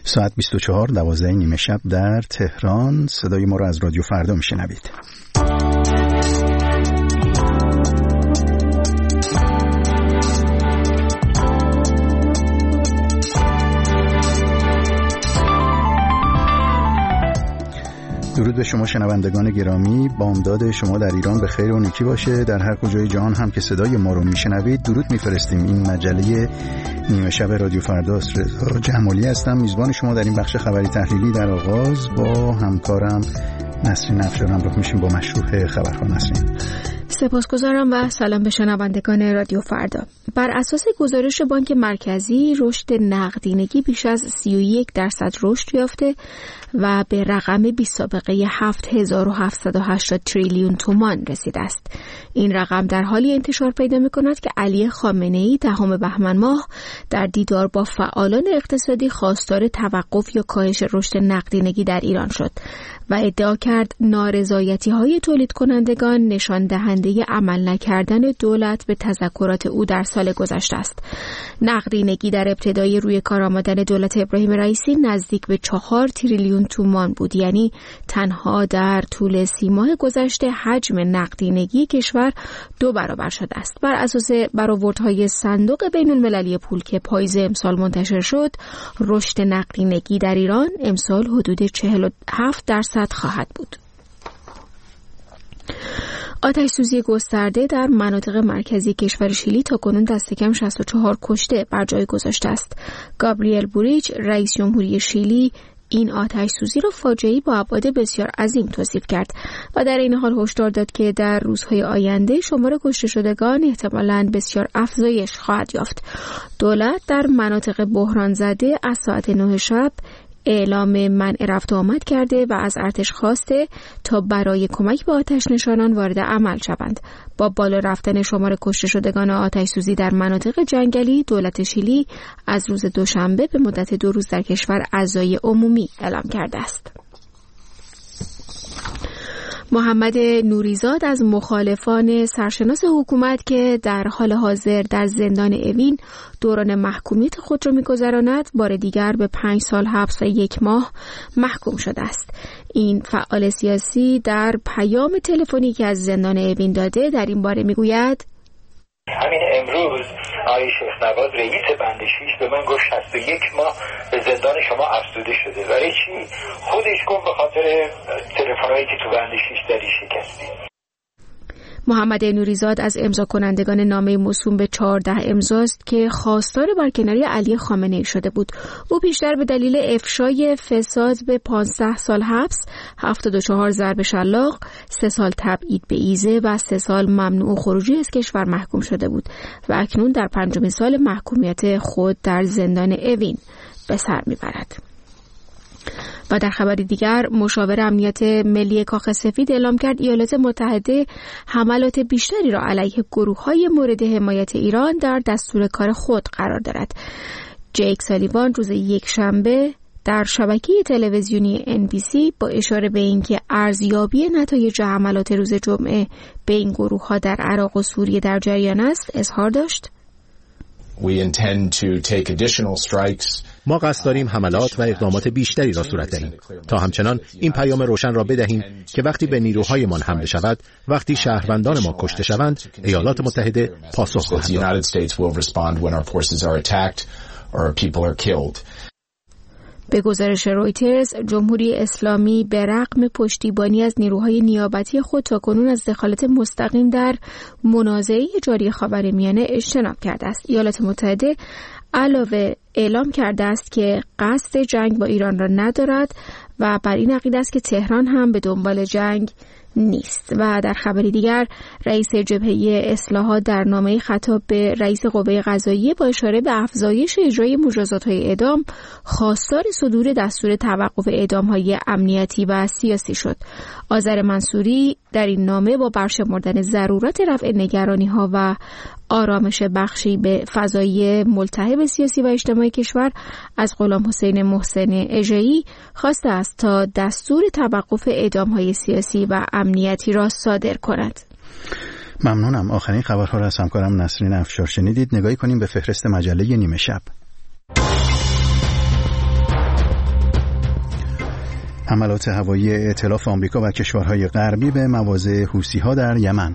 ساعت 24 12 نیمه شب در تهران. صدای ما را از رادیو فردا میشنوید. درود به شما شنوندگان گرامی. بامداد شما در ایران به خیر و نیکی باشه. در هر کجای جهان هم که صدای ما رو میشنوید درود میفرستیم. این مجله نیمه شب رادیو فرداست. رضا جمالی هستم، میزبان شما در این بخش خبری تحلیلی. در آغاز با همکارم نسرین افشار همراه میشیم با مشروع خبرها. نسرین. سپاسگزارم و سلام به شنوندگان رادیو فردا. بر اساس گزارش بانک مرکزی رشد نقدینگی بیش از 31% رشد یافته و به رقم بی سابقه 7780 تریلیون تومان رسیده است. این رقم در حالی انتشار پیدا می‌کند که علی خامنه‌ای 10 بهمن ماه در دیدار با فعالان اقتصادی خواستار توقف یا کاهش رشد نقدینگی در ایران شد و ادعا کرد نارضایتی‌های تولید کنندگان نشان دهنده عمل نکردن دولت به تذکرات او در سال گذشته است. نقدینگی در ابتدای روی کار آمدن دولت ابراهیم رئیسی نزدیک به 4 تریلیون تومان بود، یعنی تنها در طول 30 ماه گذشته حجم نقدینگی کشور 2 برابر شده است. بر اساس برآوردهای صندوق بین‌المللی پول که پاییز امسال منتشر شد، رشد نقدینگی در ایران امسال حدود 47% خواهد بود. آتش سوزی گسترده در مناطق مرکزی کشور شیلی تاکنون دست کم 64 کشته بر جای گذاشته است. گابریل بوریچ رئیس جمهوری شیلی این آتش سوزی را فاجعه‌ای با ابعاد بسیار عظیم توصیف کرد و در این حال هشدار داد که در روزهای آینده شمار کشته شدگان احتمالاً بسیار افزایش خواهد یافت. دولت در مناطق بحران زده از ساعت 9 شب اعلام منع رفت و آمد کرده و از ارتش خواسته تا برای کمک به آتش نشانان وارد عمل شوند. با بالا رفتن شمار کشته شدگان آتش سوزی در مناطق جنگلی، دولت شیلی از روز دوشنبه به مدت 2 روز در کشور عزای عمومی اعلام کرده است. محمد نوریزاد از مخالفان سرشناس حکومت که در حال حاضر در زندان اوین دوران محکومیت خود را می‌گذراند، بار دیگر به 5 سال حبس و 1 ماه محکوم شده است. این فعال سیاسی در پیام تلفنی که از زندان اوین داده در این باره می‌گوید: همین امروز آقای شیخ نواز رئیس بند 6 به من گفت 61 ماه به زندان شما افزوده شده. برای چی؟ خودش گفت به خاطر تلفن‌هایی که تو بند 6 داری شکستی. محمد نوریزاد از امضا کنندگان نامه موسوم به 14 امضاست که خواستار برکناری علی خامنه‌ای شده بود. او پیشتر به دلیل افشای فساد به 15 سال حبس، 74 ضرب شلاق، 3 سال تبعید به ایزه و 3 سال ممنوع خروجی از کشور محکوم شده بود و اکنون در 5مین سال محکومیت خود در زندان اوین به سر میبرد. و در خبری دیگر، مشاور امنیت ملی کاخ سفید اعلام کرد ایالات متحده حملات بیشتری را علیه گروه‌های مورد حمایت ایران در دستور کار خود قرار دارد. جیک سالیوان روز یکشنبه در شبکه تلویزیونی NBC با اشاره به اینکه ارزیابی نتایج حملات روز جمعه به این گروه‌ها در عراق و سوریه در جریان است، اظهار داشت: ما قصد داریم حملات و اقدامات بیشتری را صورت دهیم تا همچنان این پیام روشن را بدهیم که وقتی به نیروهایمان حمله شود، وقتی شهروندان ما کشته شوند، ایالات متحده پاسخ خواهد داد. به گزارش رویترز، جمهوری اسلامی به رغم پشتیبانی از نیروهای نیابتی خود تاکنون از دخالت مستقیم در منازعه جاری خاورمیانه اجتناب کرده است. ایالات متحده علاوه اعلام کرده است که قصد جنگ با ایران را ندارد و بر این عقیده است که تهران هم به دنبال جنگ نیست. و در خبری دیگر، رئیس جبهه اصلاحات در نامه خطاب به رئیس قوه قضاییه با اشاره به افزایش اجرای مجازات‌های اعدام خواستار صدور دستور توقف اعدام‌های امنیتی و سیاسی شد. آذر منصوری در این نامه با برشمردن ضرورت رفع نگرانی‌ها و آرامش بخشی به فضای ملتهب سیاسی و اجتماعی کشور از غلام حسین محسن اژه‌ای خواسته است تا دستور توقف اعدام‌های سیاسی و امنیتی را صادر کند. ممنونم. آخرین خبرها را از همکارم نسرین افشار شنیدید. نگاهی کنیم به فهرست مجله نیمه شب. حملات هوایی ائتلاف آمریکا و کشورهای غربی به مواضع حوثی‌ها در یمن.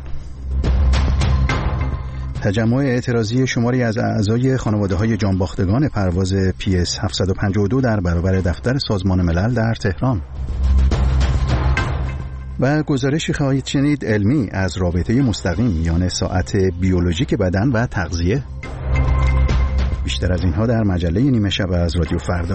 تجمع اعتراضی شماری از اعضای خانواده‌های جانباختگان پرواز PS 752 در برابر دفتر سازمان ملل در تهران. و گزارشی خواهید شنید علمی از رابطه مستقیم میان ساعت بیولوژیک بدن و تغذیه. بیشتر از اینها در مجله نیمه شب از رادیو فردا.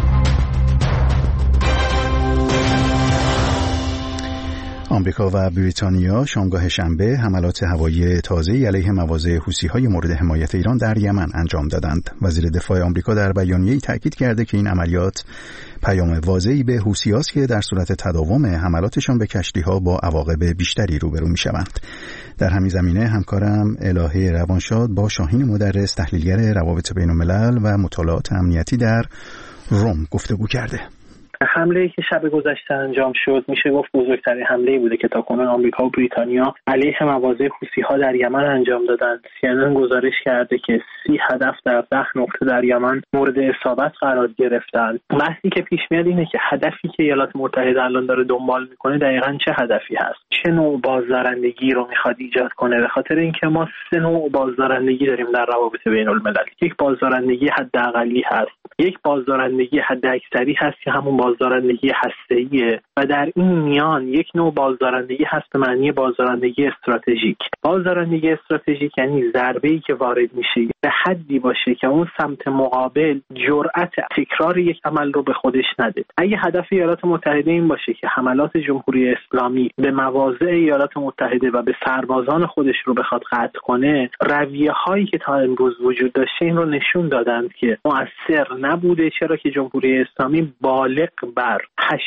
آمریکا و بریتانیا شامگاه شنبه حملات هوایی تازه‌ای علیه مواضع حوثی‌های مورد حمایت ایران در یمن انجام دادند. وزیر دفاع آمریکا در بیانیه‌ای تاکید کرده که این عملیات پیام واضحی به حوثی‌هاست که در صورت تداوم حملاتشان به کشتی‌ها با عواقب بیشتری روبرو می‌شوند. در همین زمینه همکارم الهه روانشاد با شاهین مدرس تحلیلگر روابط بین‌الملل و مطالعات امنیتی در روم گفتگو کرده. حمله‌ای که شب گذشته انجام شد میشه گفت بزرگترین حمله‌ای بوده که تاکنون آمریکا و بریتانیا علیه مواضع حوثی‌ها در یمن انجام دادند. CNN گزارش کرده که 30 هدف در 10 نقطه در یمن مورد اصابت قرار گرفتند. بحثی که پیش میاد اینه که هدفی که ایالات متحده الان داره دنبال میکنه دقیقاً چه هدفی هست؟ چه نوع بازدارندگی رو میخواد ایجاد کنه؟ به خاطر اینکه ما 3 نوع بازدارندگی داریم در روابط بین‌الملل. یک بازدارندگی حداقلی هست، یک بازدارندگی حداکثری هست که همون بازدارندگی هسته‌ایه و در این میان یک نوع بازدارندگی هست به معنی بازدارندگی استراتژیک. بازدارندگی استراتژیک یعنی ضربه‌ای که وارد میشه به حدی باشه که اون سمت مقابل جرأت تکرار یک عمل رو به خودش نده. اگه هدف ایالات متحده این باشه که حملات جمهوری اسلامی به مواضع ایالات متحده و به سربازان خودش رو بخواد قطع کنه، رویه‌هایی که تا امروز وجود داشته این رو نشون دادند که مؤثر نبوده، چرا که جمهوری اسلامی بالغ بر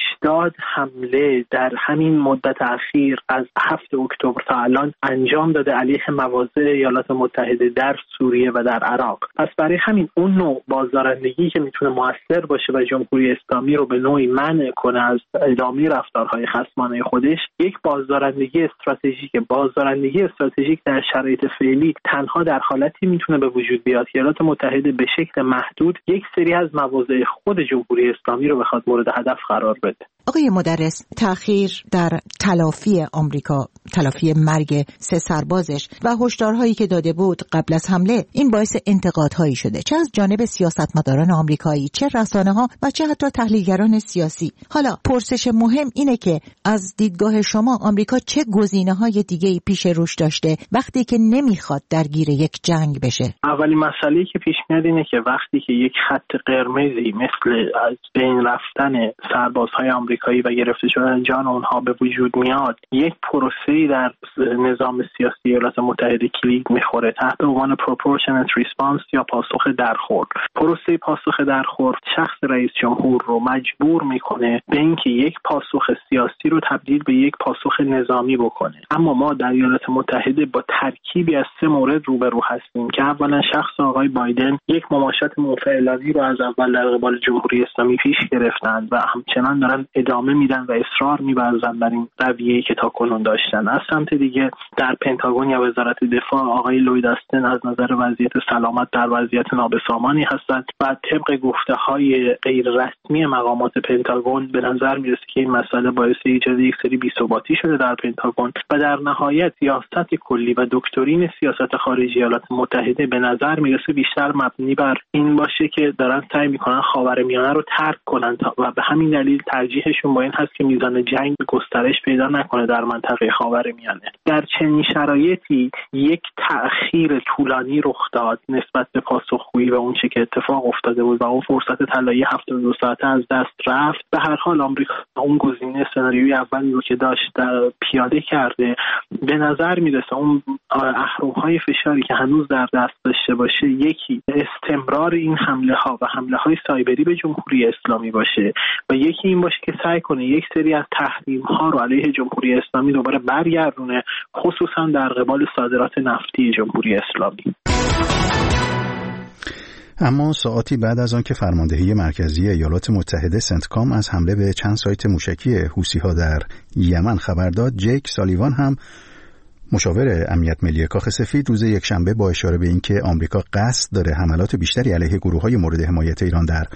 80 حمله در همین مدت اخیر از 7 اکتبر تا الان انجام داده علیه مواضع ایالات متحده در سوریه و در عراق. پس برای همین اون نوع بازدارندگی که میتونه مؤثر باشه و جمهوری اسلامی رو به نوعی منع کنه از ادامه رفتارهای خصمانه خودش، یک بازدارندگی استراتژیک. بازدارندگی استراتژیک در شرایط فعلی تنها در حالتی میتونه به وجود بیاد که ایالات متحده به شکل محدود یک سری از مواضع خود جمهوری اسلامی رو بخواد مورد هدف قرار بده. آقای مدرس، تأخیر در تلافی آمریکا، تلافی مرگ 3 سربازش و هشدارهایی که داده بود قبل از حمله، این باعث انتقادهایی شده، چه از جانب سیاستمداران آمریکایی، چه رسانه‌ها و چه حتی تحلیلگران سیاسی. حالا پرسش مهم اینه که از دیدگاه شما آمریکا چه گزینه‌های دیگه‌ای پیش روش داشته وقتی که نمیخواد درگیر یک جنگ بشه؟ اولین مسئله‌ای که پیش میاد اینه که وقتی که یک خط قرمزی مثل از بین رفتن سربازهای آمریکایی و گرفته شدن جان اونها به وجود میاد، یک پروسه‌ای در نظام سیاسی ایالات متحده کلید میخوره تحت عنوان proportionate response یا پاسخ درخورد. پروسه پاسخ درخورد شخص رئیس جمهور رو مجبور میکنه به اینکه یک پاسخ سیاسی رو تبدیل به یک پاسخ نظامی بکنه. اما ما در ایالات متحده با ترکیبی از 3 مورد روبرو هستیم که اولا شخص آقای بایدن یک مماشات منفعلانه رو از اول در قبال جمهوری اسلامی پیش گرفتند و همچنان دارن ادامه میدن و اصرار می‌ورزن بر این رویه‌ای که تاکنون داشتن. از سمت دیگه در پنتاگون یا وزارت دفاع آقای لوید استن از نظر وضعیت سلامت در وضعیت نابسامانی هستند و طبق گفته‌های غیر رسمی مقامات پنتاگون به نظر میرسه که این مسئله باعث ایجاد یک سری بی‌ثباتی شده در پنتاگون و در نهایت سیاست کلی و دکترین سیاست خارجی ایالات متحده به نظر میرسه بیشتر مبنی بر این باشه که دارن سعی میکنن خاورمیانه رو ترک کنن و به همین دلیل ترجیحشون با این هست که میزان جنگ گسترش پیدا نکنه در منطقه خاورمیانه. در چنین شرایطی یک تأخیر طولانی رخ داد نسبت به پاسخگویی و اون چه که اتفاق افتاده بود و اون فرصت طلایی 72 ساعته از دست رفت. به هر حال آمریکا اون گزینه سناریوی اولی رو که داشت پیاده کرده. به نظر میرسه اون اهرم‌های فشاری که هنوز در دست داشته باشه، یکی استمرار این حمله ها و حمله های سایبری به جمهوری اسلامی باشه و یکی این باشه که سعی کنه یک سری از تحریم ها رو علیه جمهوری اسلامی دوباره برگردونه، خصوصا در قبال صادرات نفتی جمهوری اسلامی. اما ساعاتی بعد از آن که فرماندهی مرکزی ایالات متحده سنتکام از حمله به چند سایت موشکی حوثی‌ها در یمن خبر داد، جیک سالیوان هم مشاور امنیت ملی کاخ سفید روز یکشنبه با اشاره به اینکه آمریکا قصد داره حملات بیشتری علیه گروه‌های مورد حمایت ایران در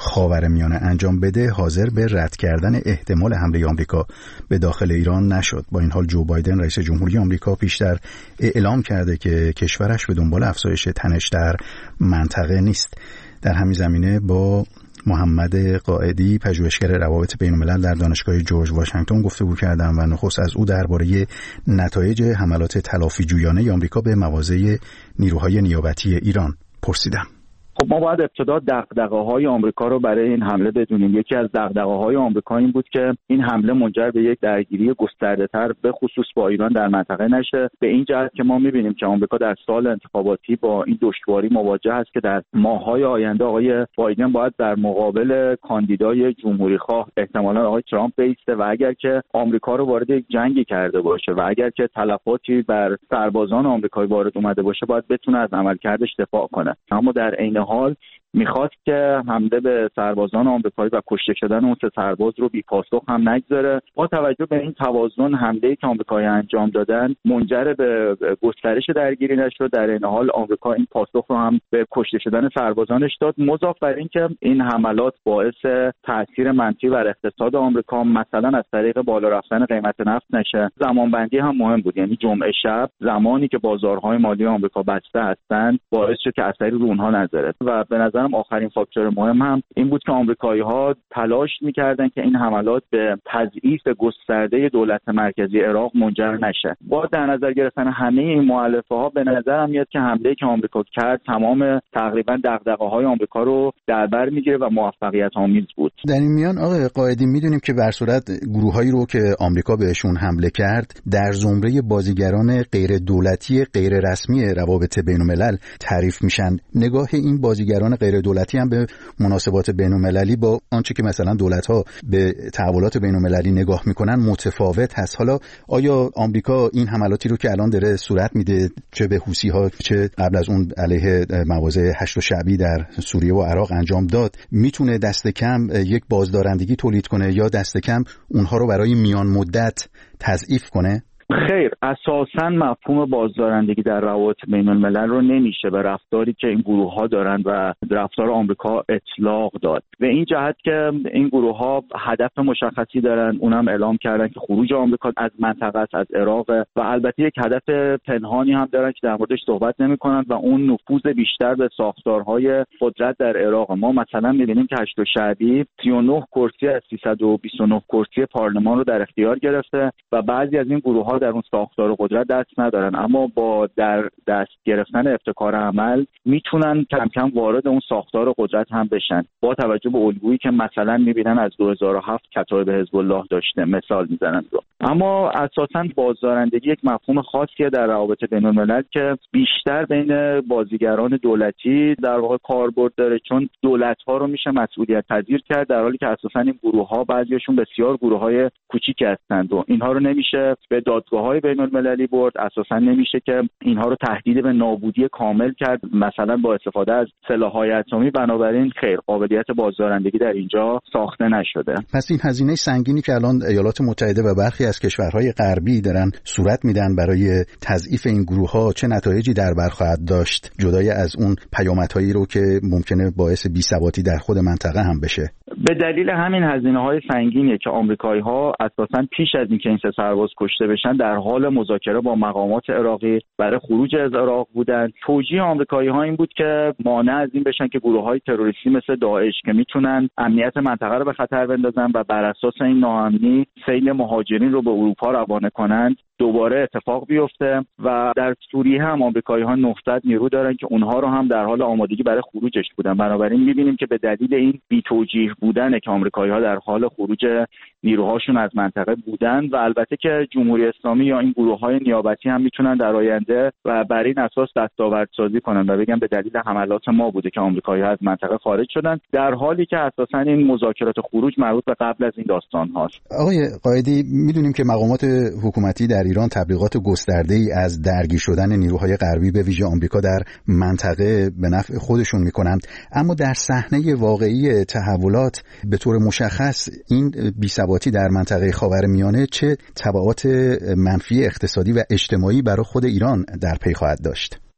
خاورمیانه انجام بده حاضر به رد کردن احتمال حمله آمریکا به داخل ایران نشد. با این حال جو بایدن رئیس جمهوری آمریکا پیشتر اعلام کرده که کشورش به دنبال افزایش تنش در منطقه نیست. در همین زمینه با محمد قائدی پژوهشگر روابط بین‌الملل در دانشگاه جورج واشنگتن گفتگو کردم و نخست از او درباره نتایج حملات تلافی‌جویانه آمریکا به مواضع نیروهای نیابتی ایران پرسیدم. خب ما باید ابتدا دغدغه‌های آمریکا رو برای این حمله بدونیم. یکی از دغدغه‌های آمریکا این بود که این حمله منجر به یک درگیری گسترده‌تر به خصوص با ایران در منطقه نشه. به این جهت که ما می‌بینیم که آمریکا در سال انتخاباتی با این دشواری مواجه است که در ماه‌های آینده آقای بایدن باید در مقابل کاندیدای جمهوری‌خواه احتمالاً آقای ترامپ بایسته و اگر که آمریکا رو وارد یک جنگی کرده باشه و اگر که تلفاتی بر سربازان آمریکایی وارد اومده باشه باید بتونه از عملکردش دفاع کنه. اما در عین حال میخواد که حمله به سربازان آمریکایی و کشته شدن اون 3 سرباز رو بی پاسخ هم نگذاره. با توجه به این توازن حمله‌ای که آمریکایی انجام دادن منجر به گسترش درگیری نشد. در این حال آمریکا این پاسخ رو هم به کشته شدن سربازانش داد. مضاف بر این که این حملات باعث تاثیر منفی بر اقتصاد آمریکا مثلا از طریق بالا رفتن قیمت نفت نشه. زمانبندی هم مهم بود، یعنی جمعه شب زمانی که بازارهای مالی آمریکا بسته هستند باعث شد که اثری رو اونها نذاره. و به نظر آخرین فاکتور مهم هم این بود که آمریکایی‌ها تلاش می‌کردن که این حملات به تضعیف گسترده دولت مرکزی عراق منجر نشه. با در نظر گرفتن همه این مؤلفه‌ها به نظرم میاد که حمله‌ای که آمریکا کرد تمام تقریبا دغدغه‌های آمریکا رو در بر می‌گیره و موفقیت‌آمیز بود. در این میان آقای قائدی می‌دونیم که بر صورت گروه‌هایی رو که آمریکا بهشون حمله کرد در زمره بازیگران غیر دولتی غیر رسمی روابط بین‌الملل تعریف میشن. نگاه این بازیگران غیر دولتی هم به مناسبات بین‌المللی با آنچه که مثلا دولت‌ها به تحولات بین‌المللی نگاه میکنن متفاوت هست. حالا آیا آمریکا این حملاتی رو که الان داره صورت میده چه به حوثی‌ها چه قبل از اون علیه مواضع هشت شعبی در سوریه و عراق انجام داد میتونه دست کم یک بازدارندگی تولید کنه یا دست کم اونها رو برای میان مدت تضعیف کنه؟ خیر، اساساً مفهوم بازدارندگی در روابط بین‌الملل رو نمیشه به رفتاری که این گروه‌ها دارن و رفتار آمریکا اطلاق داد. به این جهت که این گروه‌ها هدف مشخصی دارن، اونم اعلام کردن که خروج آمریکا از منطقه از عراق و البته یک هدف پنهانی هم دارن که در موردش صحبت نمی‌کنن و اون نفوذ بیشتر به ساختارهای قدرت در عراق. ما مثلا می‌بینیم که هشت شعبی 39 کرسی از 329 کرسی پارلمان رو در اختیار گرفته و بعضی از این گروه‌ها در اون ساختار قدرت دست ندارن، اما با در دست گرفتن ابتکار عمل میتونن کم کم وارد اون ساختار قدرت هم بشن. با توجه به الگویی که مثلا میبینن از 2007 کتایب حزب الله داشته مثال میزنن رو. اما اساساً بازدارندگی یک مفهوم خاصیه در روابط بین‌الملل که بیشتر بین بازیگران دولتی در واقع کاربرد داره، چون دولت‌ها رو میشه مسئولیت پذیر کرد در حالی که اساساً این گروه‌ها بعضیشون بسیار گروه‌های کوچیک هستند و اینها رو نمیشه به دادگاه‌های بین‌المللی برد. اساساً نمیشه که اینها رو تهدید به نابودی کامل کرد مثلا با استفاده از سلاح‌های اتمی. بنابراین خیر، قابلیت بازدارندگی در اینجا ساخته نشده. پس این هزینه سنگینی که الان ایالات متحده و برخی از کشورهای غربی دارن صورت میدن برای تضعیف این گروه‌ها چه نتایجی در بر خواهد داشت، جدای از اون پیامدهایی رو که ممکنه باعث بی‌ثباتی در خود منطقه هم بشه؟ به دلیل همین هزینه‌های سنگینی که آمریکایی‌ها اساساً پیش از اینکه این 3 سرباز کشته بشن در حال مذاکره با مقامات عراقی برای خروج از عراق بودن. توجیه آمریکایی‌ها این بود که مانع از این بشن که گروه‌های تروریستی مثل داعش که میتونن امنیت منطقه رو به خطر بندازن و بر اساس این ناامنی سیل مهاجرین رو به اروپا روانه کنند دوباره اتفاق بیفته. و در سوریه هم آمریکایی‌ها 900 نیرو دارن که اونها رو هم در حال آمادگی برای خروجش بودن. بنابراین می‌بینیم که به دلیل این بی‌توجیه بودن که آمریکایی‌ها در حال خروج نیروهاشون از منطقه بودن و البته که جمهوری اسلامی یا این گروه‌های نیابتی هم میتونن در آینده و بر این اساس دستاوردسازی کنن و بگن به دلیل حملات ما بوده که آمریکایی‌ها از منطقه خارج شدن، در حالی که اساساً این مذاکرات خروج مربوط به قبل از این داستان هاست. آقای قائدی، میدونیم که مقامات حکومتی در ایران تبلیغات گسترده‌ای از درگیر شدن نیروهای غربی به ویژه آمریکا در منطقه به نفع خودشون میکنند، اما در صحنه واقعی تحولات به طور مشخص این بی‌ثباتی در منطقه خاورمیانه چه تبعات منفی اقتصادی و اجتماعی برای خود ایران در پی خواهد داشت؟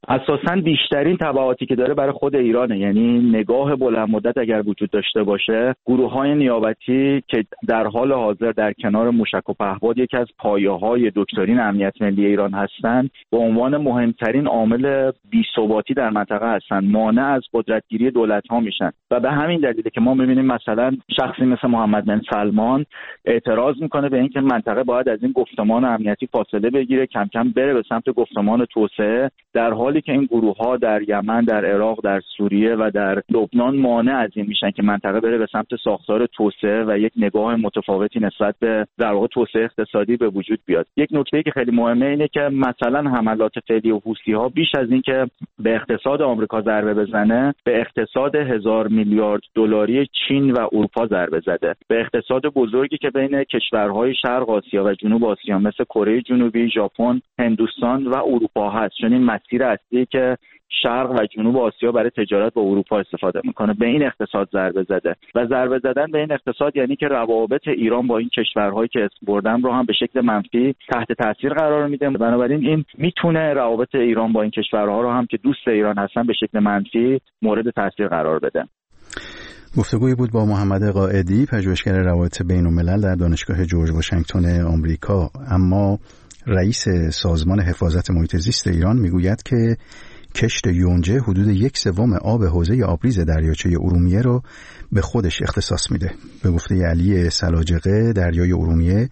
اساساً بیشترین تبعاتی که داره برای خود ایرانه. یعنی نگاه بلند مدت اگر وجود داشته باشه، گروه‌های نیابتی که در حال حاضر در کنار موشک و پهپاد یکی از پایه‌های دکترین امنیت ملی ایران هستند، به عنوان مهمترین عامل بی‌ثباتی در منطقه هستند، مانع از قدرتگیری دولت‌ها میشن و به همین دلیله که ما می‌بینیم مثلا شخصی مثل محمد بن سلمان اعتراض میکنه به اینکه منطقه باید از این گفتمان امنیتی فاصله بگیره، کم کم بره به سمت گفتمان توسعه، در حالی که این گروه‌ها در یمن، در عراق، در سوریه و در لبنان مانع از این میشن که منطقه بره به سمت ساختار توسعه و یک نگاه متفاوتی نسبت به در واقع توسعه اقتصادی به وجود بیاد. یک نکته که خیلی مهمه اینه که مثلا حملات فعلی و حوثی‌ها بیش از این که به اقتصاد آمریکا ضربه بزنه، به اقتصاد 1000 میلیارد دلاری چین و اروپا ضربه زده، به اقتصاد بزرگی که بین کشورهای شرق آسیا و جنوب آسیا مثل کره جنوبی، ژاپن، هندوستان و اروپا هست، چون این مسیر اصلی که شرق و جنوب آسیا برای تجارت با اروپا استفاده میکنه، به این اقتصاد ضربه زده و ضربه زدن به این اقتصاد یعنی که روابط ایران با این کشورهایی که اسم بردم رو هم به شکل منفی تحت تاثیر قرار میده. بنابراین این میتونه روابط ایران با این کشورها رو هم که دوست ایران هستن به شکل منفی مورد تاثیر قرار بده. گفتگویی بود با محمد قائدی، پژوهشگر روابط بین‌الملل در دانشگاه جورج واشنگتن آمریکا. اما رئیس سازمان حفاظت محیط زیست ایران میگوید که کشت یونجه حدود 1/3 آب حوزه آبریز دریاچه ارومیه رو به خودش اختصاص میده. به گفته علی سلاجقه، دریای ارومیه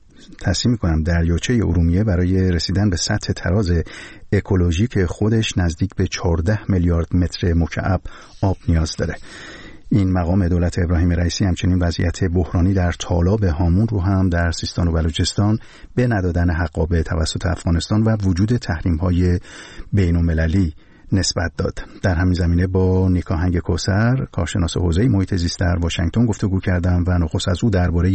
دریاچه ارومیه برای رسیدن به سطح تراز اکولوژیک خودش نزدیک به 14 میلیارد متر مکعب آب نیاز داره. این مقام دولت ابراهیم رئیسی همچنین وضعیت بحرانی در تالاب هامون رو هم در سیستان و بلوچستان به ندادن حقابه توسط افغانستان و وجود تحریم‌های بین‌المللی نسبت داد. در همین زمینه با نیکاهنگ کوثر، کارشناس حوزه محیط زیست در واشنگتن گفتگو کردم و نخست از او درباره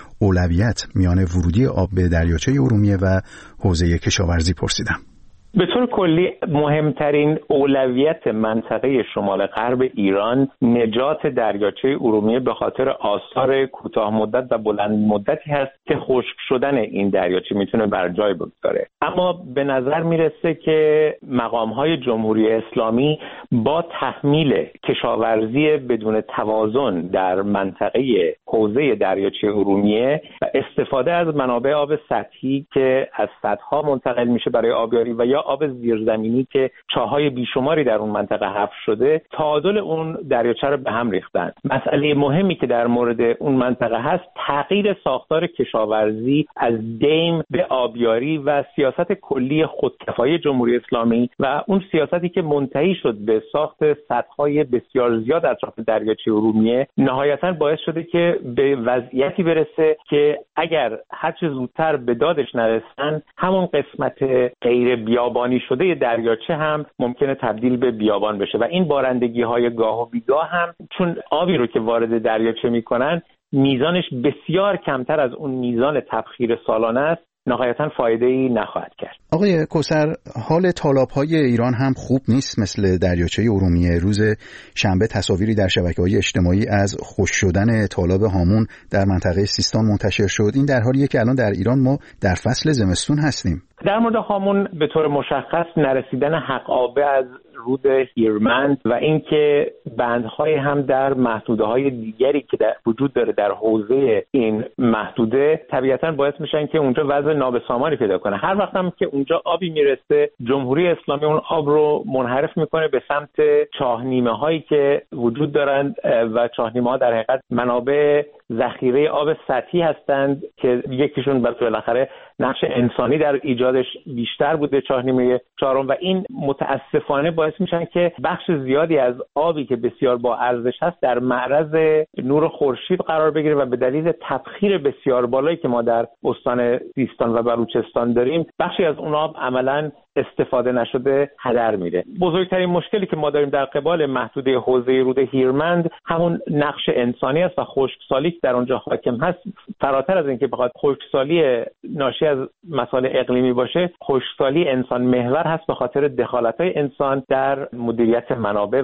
اولویت میان ورودی آب به دریاچه ارومیه و حوزه کشاورزی پرسیدم. به طور کلی مهمترین اولویت منطقه شمال غرب ایران نجات دریاچه ارومیه به خاطر آثار کوتاه مدت و بلند مدتی هست که خشک شدن این دریاچه میتونه بر جای بگذاره. اما به نظر میرسه که مقام‌های جمهوری اسلامی با تحمیل کشاورزی بدون توازن در منطقه حوزه دریاچه ارومیه و استفاده از منابع آب سطحی که از سدها منتقل میشه برای آبیاری و یا آب زیرزمینی که چاهای بیشماری در اون منطقه حفر شده، تعادل اون دریاچه رو به هم ریختن. مسئله مهمی که در مورد اون منطقه هست تغییر ساختار کشاورزی از دیم به آبیاری و سیاست کلی خودکفایی جمهوری اسلامی و اون سیاستی که منتهی شد به ساخت سدهای بسیار زیاد اطراف دریاچه ارومیه نهایتاً باعث شده که به وضعیتی برسه که اگر هر چه زودتر به دادش نرسن همون قسمت غیر بیابانی شده دریاچه هم ممکنه تبدیل به بیابان بشه و این بارندگی‌های گاه و بیگاه هم چون آبی رو که وارد دریاچه میکنن میزانش بسیار کمتر از اون میزان تبخیر سالانه است، نهایتاً فایده‌ای نخواهد کرد. آقای کوثر، حال تالاب‌های ایران هم خوب نیست مثل دریاچه ارومیه. روز شنبه تصاویری در شبکه‌های اجتماعی از خشک شدن تالاب هامون در منطقه سیستان منتشر شد. این در حالیه که الان در ایران ما در فصل زمستون هستیم. در مورد هامون به طور مشخص نرسیدن حقابه از رود هیرمند و اینکه بندهای هم در محدوده‌های دیگری که در وجود داره در حوزه این محدوده طبیعتاً باعث میشن که اونجا وضع نابسامانی پیدا کنه. هر وقت هم که اونجا آبی میرسه جمهوری اسلامی اون آب رو منحرف میکنه به سمت چاهنیمه‌هایی که وجود دارند و چاهنیمه‌ها در حقیقت منابع ذخیره آب سطحی هستند که یکیشون بالاخره نقش انسانی در ایجادش بیشتر بوده، چاهنیمه چهارم، و این متاسفانه باعث میشن که بخش زیادی از آبی که بسیار با ارزش هست در معرض نور خورشید قرار بگیره و به دلیل تبخیر بسیار بالایی که ما در استان سیستان و بلوچستان داریم بخشی از اون آب عملاً استفاده نشده هدر میره. بزرگترین مشکلی که ما داریم در قبال محدوده حوزه رود هیرمند همون نقش انسانی است و خشکسالی که در اونجا حاکم هست. فراتر از اینکه بخواد خشکسالی ناشی از مسائل اقلیمی باشه، خشکسالی انسان محور هست به خاطر دخالت‌های انسان در مدیریت منابع و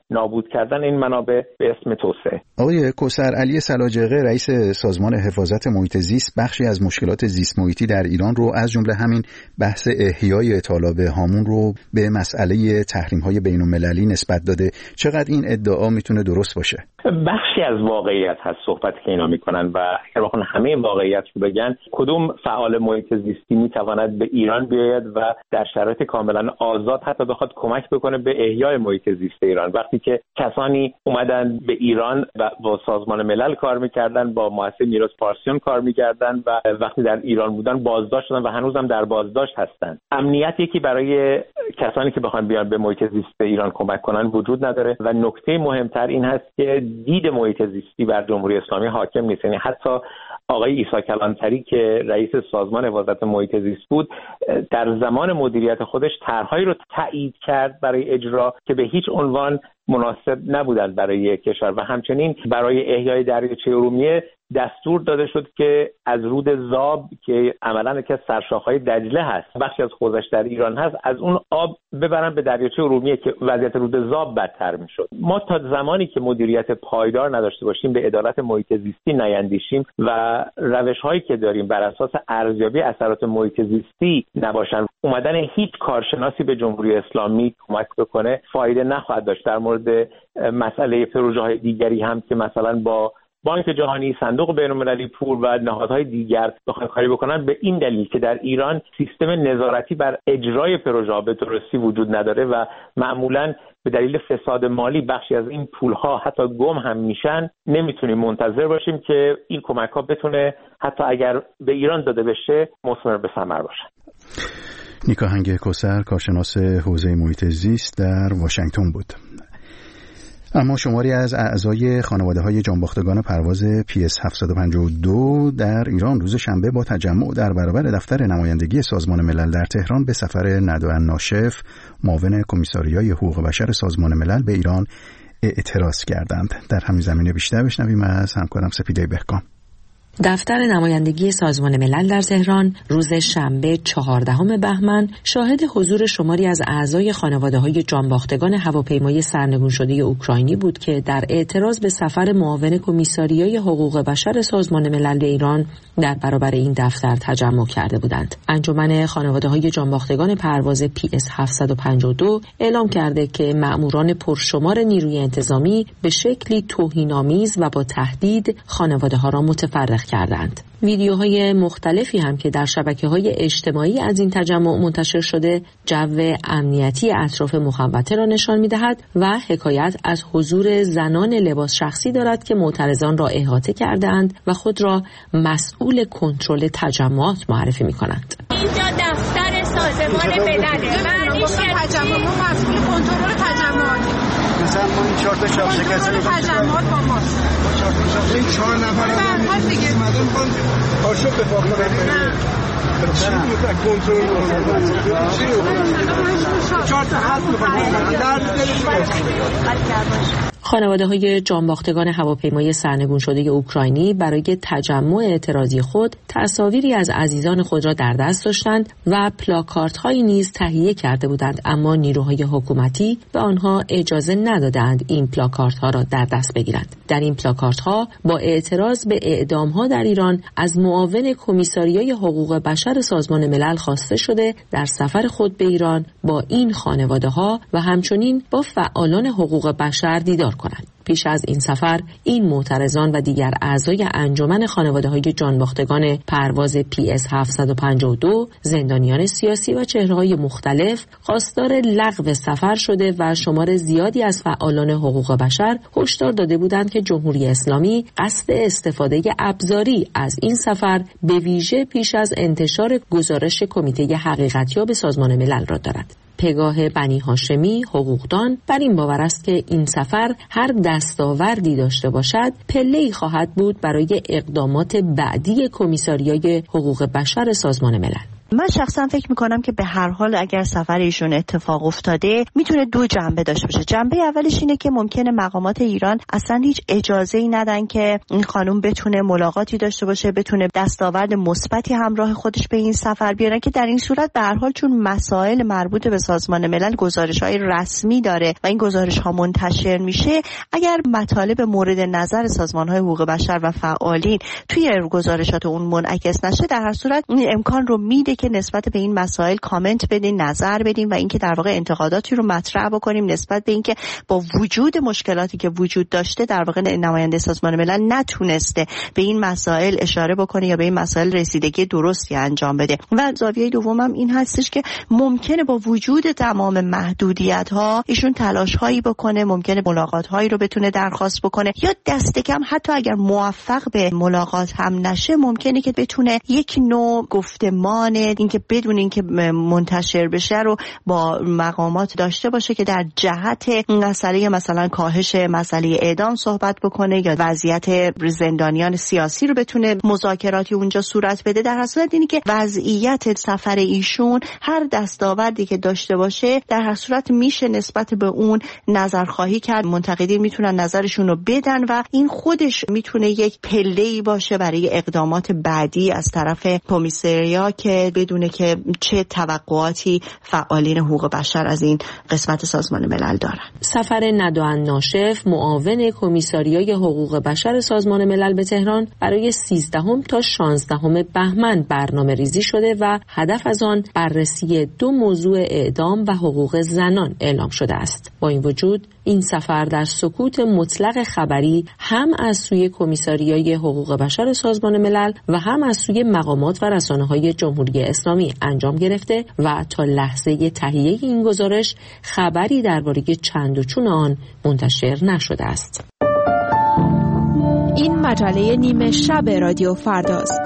نابود کردن این منابع به اسم توسعه. آقای کوثر علی سلاجقه رئیس سازمان حفاظت محیط زیست بخشی از مشکلات زیست محیطی در ایران رو از جمله همین بحث احیای تالاب هامون رو به مسئله تحریم‌های بین‌المللی نسبت داده. چقدر این ادعا میتونه درست باشه؟ بخشی از واقعیت هست صحبتی که اینا میکنن و اگر بخوان همه واقعیت رو بگن، کدوم فعال محیط زیستی میتواند به ایران بیاید و در شرایط کاملا آزاد حتی بخواد کمک بکنه به احیای محیط زیست ایران، وقتی که کسانی اومدن به ایران و با سازمان ملل کار میکردن، با مؤسسه میراث پارسیون کار میکردن و وقتی در ایران بودن بازداشت شدن و هنوزم در بازداشت هستن. امنیت یکی برای کسانی که بخوان بیان به محیط زیست ایران کمک کنن وجود نداره و نکته مهمتر این هست که دید محیط زیستی بر جمهوری اسلامی حاکم نیست. یعنی حتی آقای عیسی کلانتری که رئیس سازمان حفاظت محیط زیست بود در زمان مدیریت خودش طرحهایی رو تایید کرد برای اجرا که به هیچ عنوان مناسب نبودند برای کشور و همچنین برای احیای دریاچه ارومیه دستور داده شد که از رود زاب که عملاً یکی از سرشاخه‌های دجله هست، بخشی از حوزش در ایران هست، از اون آب ببرن به دریاچه ارومیه که وضعیت رود زاب بدتر میشد. ما تا زمانی که مدیریت پایدار نداشته باشیم، به عدالت محیط زیستی نیندیشیم و روش‌هایی که داریم بر اساس ارزیابی اثرات محیط زیستی نباشن، اومدن هیچ کارشناسی به جمهوری اسلامی کمک بکنه فایده نخواهد داشت. در مورد مسئله پروژه‌های دیگری هم که مثلا با بانک جهانی، صندوق بین‌المللی پول و نهادهای دیگر بخوایم کاری بکنن، به این دلیل که در ایران سیستم نظارتی بر اجرای پروژه‌ها به درستی وجود نداره و معمولاً به دلیل فساد مالی بخشی از این پول‌ها حتی گم هم میشن، نمیتونیم منتظر باشیم که این کمک‌ها بتونه حتی اگر به ایران داده بشه مثمر به ثمر باشه. نیکا هنگ کوثر، کارشناس حوزه محیط زیست در واشنگتن بود. اما شماری از اعضای خانواده‌های جانباختگان پرواز PS752 در ایران روز شنبه با تجمع در برابر دفتر نمایندگی سازمان ملل در تهران به سفر ندوان ناشف، معاون کمیساریای حقوق بشر سازمان ملل به ایران اعتراض کردند. در همین زمینه بیشتر بشنویم از همکارم سپیده بهکام. دفتر نمایندگی سازمان ملل در تهران روز شنبه 14 بهمن شاهد حضور شماری از اعضای خانواده‌های جانباختگان هواپیمای سرنگون شده اوکراینی بود که در اعتراض به سفر معاون کمیساریای حقوق بشر سازمان ملل به ایران در برابر این دفتر تجمع کرده بودند. انجمن خانواده‌های جانباختگان پرواز PS752 اعلام کرده که مأموران پرشمار نیروی انتظامی به شکلی توهین‌آمیز و با تهدید خانواده‌ها را متفرق کردند. ویدیوهای مختلفی هم که در شبکه‌های اجتماعی از این تجمع منتشر شده جو امنیتی اطراف مخوته را نشان می‌دهد و حکایت از حضور زنان لباس شخصی دارد که معترضان را احاطه کرده‌اند و خود را مسئول کنترل تجمعات معرفی می‌کنند. اینجا دفتر سازمان ملل، معنیش تجمع، ما مسئول کنترل تجمعات. مثلا ما این 4 تا شاخ شکسته تجمعات با ماست. این 4 نفر هم دیگه اومدن با کارشو به بالا ببرن. خانواده‌های جانباختگان هواپیمای سرنگون شده اوکراینی برای تجمع اعتراضی خود تصاویری از عزیزان خود را در دست داشتند و پلاکاردهایی نیز تهیه کرده بودند، اما نیروهای حکومتی به آنها اجازه ندادند این پلاکاردها را در دست بگیرند. در این پلاکاردها با اعتراض به اعدام‌ها در ایران از معاون کمیساریای حقوق بشر سازمان ملل خواسته شده در سفر خود به ایران با این خانواده‌ها و همچنین با فعالان حقوق بشر دیدار کنند. پیش از این سفر این معترضان و دیگر اعضای انجمن خانواده‌های جانباختگان پرواز PS752 زندانیان سیاسی و چهره‌های مختلف خواستار لغو سفر شده و شمار زیادی از فعالان حقوق بشر هشدار داده بودند که جمهوری اسلامی قصد استفاده ابزاری از این سفر به ویژه پیش از انتشار گزارش کمیته حقیقتیاب سازمان ملل را دارد. پگاه بنی هاشمی حقوقدان بر این باور است که این سفر هر دستاوردی داشته باشد پله‌ای خواهد بود برای اقدامات بعدی کمیساریای حقوق بشر سازمان ملل. من شخصا فکر میکنم که به هر حال اگر سفر ایشون اتفاق افتاده میتونه دو جنبه داشته باشه. جنبه اولش اینه که ممکنه مقامات ایران اصلا هیچ اجازه‌ای ندن که این خانم بتونه ملاقاتی داشته باشه، بتونه دستاورد مثبتی همراه خودش به این سفر بیاره، که در این صورت به هر حال چون مسائل مربوط به سازمان ملل گزارش‌های رسمی داره و این گزارش‌ها منتشر میشه، اگر مطالب مورد نظر سازمان‌های حقوق بشر و فعالین توی گزارشات اون منعکس نشه، در هر صورت این امکان رو میده که نسبت به این مسائل کامنت بدین، نظر بدیم و اینکه در واقع انتقاداتی رو مطرح بکنیم نسبت به اینکه با وجود مشکلاتی که وجود داشته در واقع نماینده سازمان ملل نتونسته به این مسائل اشاره بکنه یا به این مسائل رسیدگی درستی انجام بده. و زاویه دومم این هستش که ممکنه با وجود تمام محدودیت‌ها ایشون تلاش‌هایی بکنه، ممکنه ملاقات‌هایی رو بتونه درخواست بکنه یا دست کم حتی اگر موفق به ملاقات هم نشه ممکنه که بتونه یک نوع گفتمان اینکه بدون اینکه منتشر بشه رو با مقامات داشته باشه که در جهت مسئله مثلا کاهش مسئله اعدام صحبت بکنه یا وضعیت زندانیان سیاسی رو بتونه مذاکراتی اونجا صورت بده. در هر صورت اینی که وضعیت سفر ایشون هر دستاوردی که داشته باشه در هر صورت میشه نسبت به اون نظرخواهی کرد، منتقدین میتونن نظرشون رو بدن و این خودش میتونه یک پله‌ای باشه برای اقدامات بعدی از طرف کمیسریا که بدونه که چه توقعاتی فعالین حقوق بشر از این قسمت سازمان ملل دارن. سفر ندوان ناشف معاون کمیساریای حقوق بشر سازمان ملل به تهران برای 13 تا 16 بهمن برنامه ریزی شده و هدف از آن بررسی 2 موضوع اعدام و حقوق زنان اعلام شده است. با این وجود این سفر در سکوت مطلق خبری هم از سوی کمیساریای حقوق بشر سازمان ملل و هم از سوی مقامات و رسانه‌های جمهوری اسلامی انجام گرفته و تا لحظه تهیه این گزارش خبری درباره چند و چون آن منتشر نشده است. این مجله نیمه شب رادیو فرداست.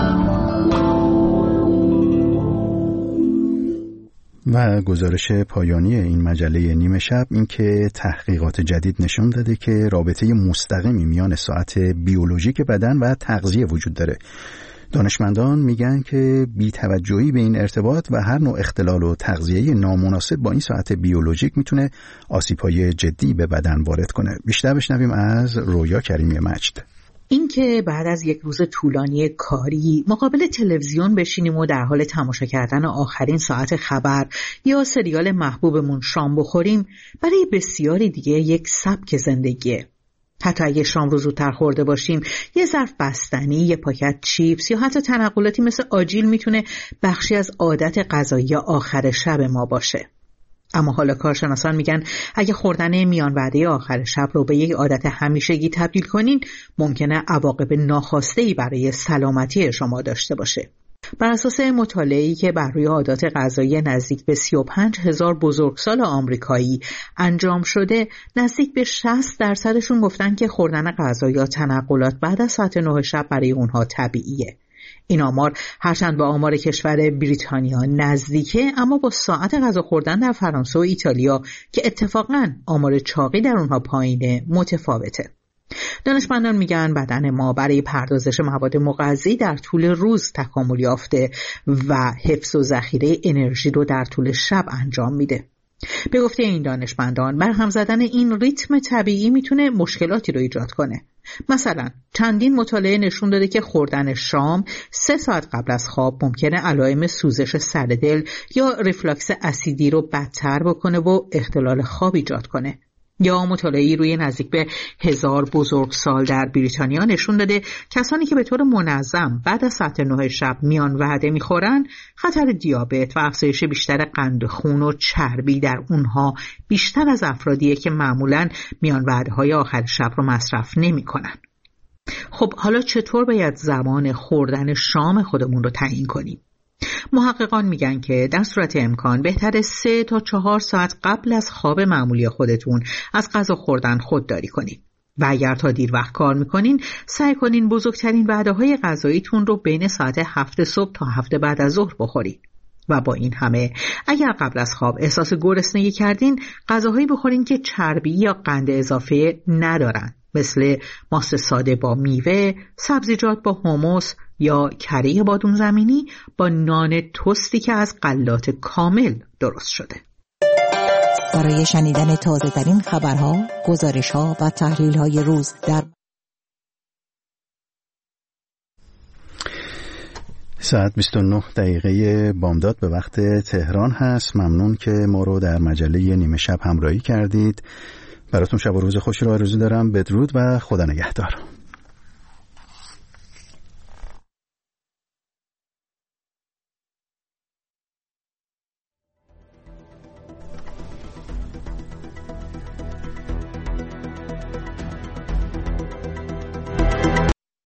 و گزارش پایانی این مجله نیمه شب این که تحقیقات جدید نشون داده که رابطه مستقیمی میان ساعت بیولوژیک بدن و تغذیه وجود داره. دانشمندان میگن که بی‌توجهی به این ارتباط و هر نوع اختلال و تغذیه نامناسب با این ساعت بیولوژیک میتونه آسیب‌های جدی به بدن وارد کنه. بیشتر بشنویم از رویا کریمی مجد. این که بعد از یک روز طولانی کاری مقابل تلویزیون بشینیم و در حال تماشا کردن آخرین ساعت خبر یا سریال محبوبمون شام بخوریم برای بسیاری دیگه یک سبک زندگیه. حتی اگه شام رو زودتر خورده باشیم، یه ظرف بستنی، یه پاکت چیپس یا حتی تنقلاتی مثل آجیل میتونه بخشی از عادت غذایی آخر شب ما باشه. اما حالا کارشناسان میگن اگه خوردن میان وعده آخر شب رو به یک عادت همیشگی تبدیل کنین، ممکنه عواقب ناخواسته برای سلامتی شما داشته باشه. بر اساس مطالعه‌ای که بر روی عادات غذایی نزدیک به 35,000 بزرگسال آمریکایی انجام شده، نزدیک به 60% گفتن که خوردن غذا یا تنقلات بعد از ساعت 9 شب برای اونها طبیعیه. این آمار هرچند به آمار کشور بریتانیا نزدیکه، اما با ساعت غذا خوردن در فرانسه و ایتالیا که اتفاقاً آمار چاقی در اونها پایینه متفاوته. دانشمندان میگن بدن ما برای پردازش مواد مغذی در طول روز تکامل یافته و حفظ و ذخیره انرژی رو در طول شب انجام میده. به گفته این دانشمندان برهم زدن این ریتم طبیعی میتونه مشکلاتی رو ایجاد کنه. مثلا چندین مطالعه نشون داده که خوردن شام 3 ساعت قبل از خواب ممکنه علائم سوزش سر دل یا ریفلاکس اسیدی رو بدتر بکنه و اختلال خواب ایجاد کنه. یا مطالعه‌ای روی نزدیک به 1000 بزرگسال در بریتانیا نشون داده کسانی که به طور منظم بعد از ساعت 9 شب میان وعده میخورن، خطر دیابت و افزایش بیشتر قند خون و چربی در اونها بیشتر از افرادیه که معمولاً میان وعده‌های آخر شب رو مصرف نمی‌کنن. خب حالا چطور باید زمان خوردن شام خودمون رو تعیین کنیم؟ محققان میگن که در صورت امکان بهتره 3 تا 4 ساعت قبل از خواب معمولی خودتون از غذا خوردن خودداری کنین. و اگر تا دیر وقت کار میکنین، سعی کنین بزرگترین وعده‌های غذاییتون رو بین ساعت 7 صبح تا 7 بعد از ظهر بخورید. و با این همه اگر قبل از خواب احساس گرسنگی کردین، غذاهایی بخورین که چربی یا قند اضافه ندارن مثل ماست ساده با میوه، سبزیجات با حمص یا کره بادون زمینی با نان تستی که از غلات کامل درست شده. برای شنیدن تازه ترین خبرها، گزارش‌ها و تحلیل‌های روز در ساعت 29 دقیقه بامداد به وقت تهران هست. ممنون که ما رو در مجله نیمه شب همراهی کردید. براتون شب و روز خوشی رو آرزو دارم. بدرود و خدا نگهدار.